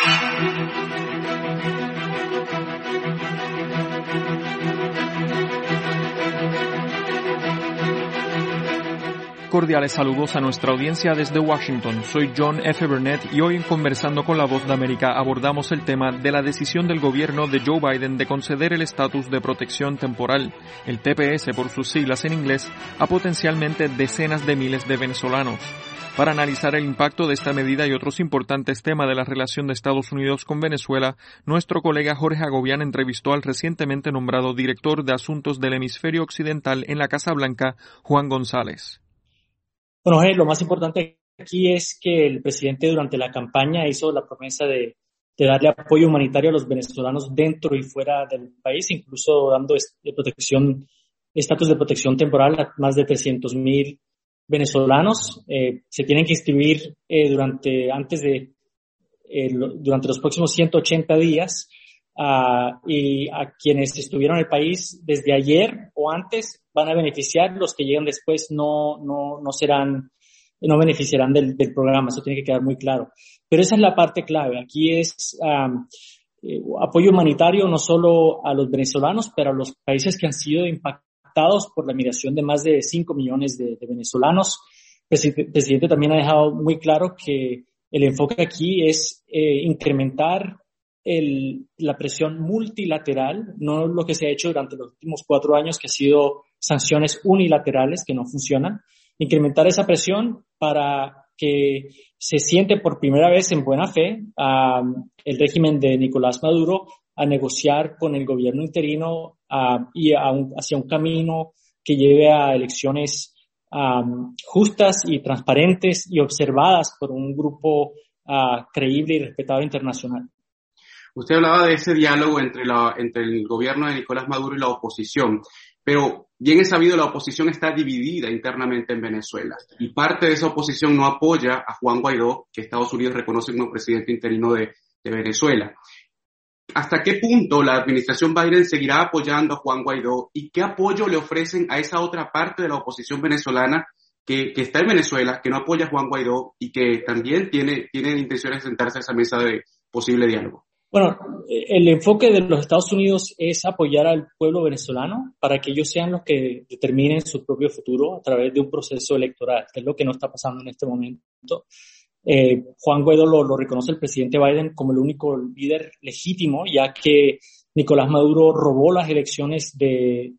Cordiales saludos a nuestra audiencia desde Washington. Soy John F. Burnett y hoy en Conversando con la Voz de América abordamos el tema de la decisión del gobierno de Joe Biden de conceder el estatus de protección temporal, el TPS por sus siglas en inglés, a potencialmente decenas de miles de venezolanos. Para analizar el impacto de esta medida y otros importantes temas de la relación de Estados Unidos con Venezuela, nuestro colega Jorge Agobián entrevistó al recientemente nombrado director de Asuntos del Hemisferio Occidental en la Casa Blanca, Juan González. Bueno, Jorge, lo más importante aquí es que el presidente durante la campaña hizo la promesa de darle apoyo humanitario a los venezolanos dentro y fuera del país, incluso dando estatus de protección temporal a más de 300,000 venezolanos. Se tienen que inscribir durante los próximos 180 días y a quienes estuvieron en el país desde ayer o antes van a beneficiar. Los que lleguen después no beneficiarán del programa. Eso tiene que quedar muy claro. Pero esa es la parte clave. Aquí es apoyo humanitario no solo a los venezolanos, pero a los países que han sido impactados por la migración de más de 5 millones de venezolanos. El presidente también ha dejado muy claro que el enfoque aquí es incrementar la presión multilateral, no lo que se ha hecho durante los últimos 4 años, que ha sido sanciones unilaterales que no funcionan. Incrementar esa presión para que se siente por primera vez en buena fe el régimen de Nicolás Maduro a negociar con el gobierno interino y hacia un camino que lleve a elecciones justas y transparentes y observadas por un grupo creíble y respetado internacional. Usted hablaba de ese diálogo entre el gobierno de Nicolás Maduro y la oposición, pero bien es sabido, la oposición está dividida internamente en Venezuela y parte de esa oposición no apoya a Juan Guaidó, que Estados Unidos reconoce como presidente interino de Venezuela. ¿Hasta qué punto la administración Biden seguirá apoyando a Juan Guaidó y qué apoyo le ofrecen a esa otra parte de la oposición venezolana que está en Venezuela, que no apoya a Juan Guaidó y que también tiene intenciones de sentarse a esa mesa de posible diálogo? Bueno, el enfoque de los Estados Unidos es apoyar al pueblo venezolano para que ellos sean los que determinen su propio futuro a través de un proceso electoral, que es lo que no está pasando en este momento. Juan Guaidó lo reconoce el presidente Biden como el único líder legítimo, ya que Nicolás Maduro robó las elecciones del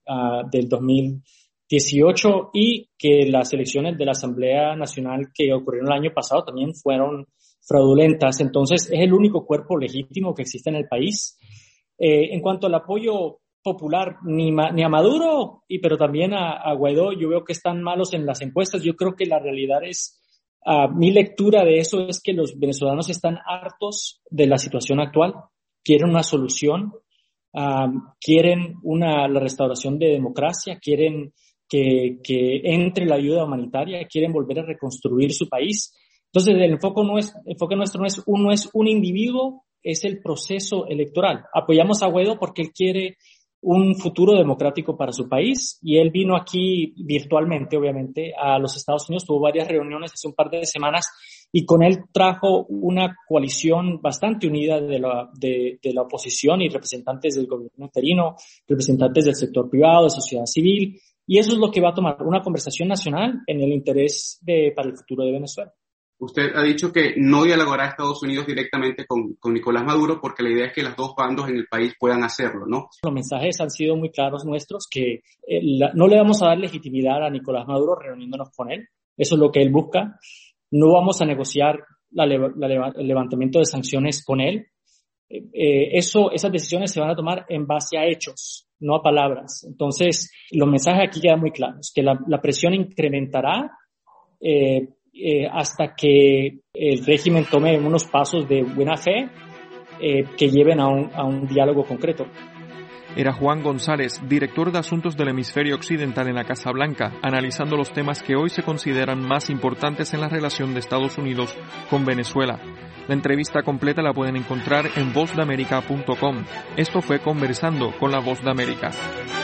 2018 y que las elecciones de la Asamblea Nacional que ocurrieron el año pasado también fueron fraudulentas. Entonces es el único cuerpo legítimo que existe en el país. En cuanto al apoyo popular, ni a Maduro pero también a Guaidó, yo veo que están malos en las encuestas. Yo creo que la realidad es, mi lectura de eso es que los venezolanos están hartos de la situación actual, quieren una solución, quieren la restauración de democracia, quieren que entre la ayuda humanitaria, quieren volver a reconstruir su país. Entonces, el enfoque nuestro no es un individuo, es el proceso electoral. Apoyamos a Guaidó porque él quiere un futuro democrático para su país y él vino aquí virtualmente, obviamente, a los Estados Unidos, tuvo varias reuniones hace un par de semanas y con él trajo una coalición bastante unida de la oposición y representantes del gobierno interino, representantes del sector privado, de sociedad civil, y eso es lo que va a tomar una conversación nacional en el interés para el futuro de Venezuela. Usted ha dicho que no dialogará a Estados Unidos directamente con Nicolás Maduro porque la idea es que los dos bandos en el país puedan hacerlo, ¿no? Los mensajes han sido muy claros nuestros que no le vamos a dar legitimidad a Nicolás Maduro reuniéndonos con él. Eso es lo que él busca. No vamos a negociar el levantamiento de sanciones con él. Esas decisiones se van a tomar en base a hechos, no a palabras. Entonces, los mensajes aquí quedan muy claros, que la presión incrementará hasta que el régimen tome unos pasos de buena fe que lleven a un diálogo concreto. Era Juan González, director de Asuntos del Hemisferio Occidental en la Casa Blanca, analizando los temas que hoy se consideran más importantes en la relación de Estados Unidos con Venezuela. La entrevista completa la pueden encontrar en vozdeamerica.com. Esto fue Conversando con la Voz de América.